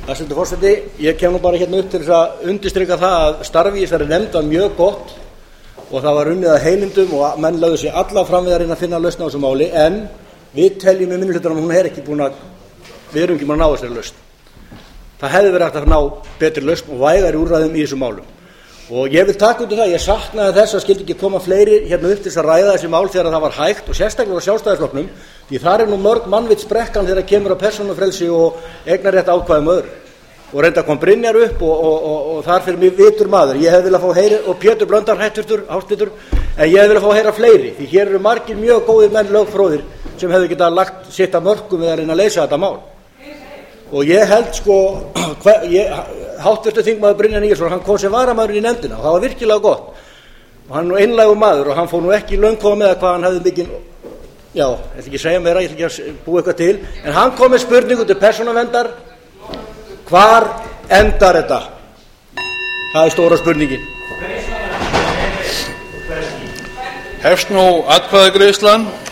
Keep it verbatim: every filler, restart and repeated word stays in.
Hæstvirtur forseti, ég kem nú bara hérna upp til þess að undirstrika það að starfi í þessari nefnd var mjög gott og það var unnið að heilindum og menn lögðu sig alla fram við að reyna að finna lausn á þessu máli, en við teljum í minnihlutanum að hún er ekki búin að, við erum ekki búin að ná þessari lausn. Það hefði verið hægt að ná betri lausn og vægari úrræðum í þessum málum. Og ég vil taka undir það, ég saknaði þess að skyldi ekki koma fleiri hérna upp til þess að ræða þessi mál þegar það var hægt og sérstaklega á Sjálfstæðisflokknum, því þar er nú mörg mannvitsbrekkan þegar kemur að persónufrelsi og eignarrétt ákvæðum öðru. Og reynda kom Brynjar upp og, og, og, og þar fyrir mig vitur maður. Ég hef viljað fá heyri, og Pétur Blöndal hætturtur, hástittur, en ég hef viljað fá að heyra fleiri, því hér eru margir mjög góðir menn lögfróðir sem hefðu getað lagt sitt að mörkum við að reyna að leysa þetta mál. Og ég held sko, háttvirtur þingmaður Brynjar Níelsson, hann kom sem varamaður í nefndina og það var virkilega gott. Og hann er nú einlægur maður og hann fór nú ekki löngu með hvað hann hefði mikinn, já, ég ætla ekki að segja meira, ég ætla ekki að búa eitthvað til, en hann kom með spurningu til persónuverndar, hvar endar þetta? Það er stóra spurningin. Hefst nú atkvæðagreiðslan.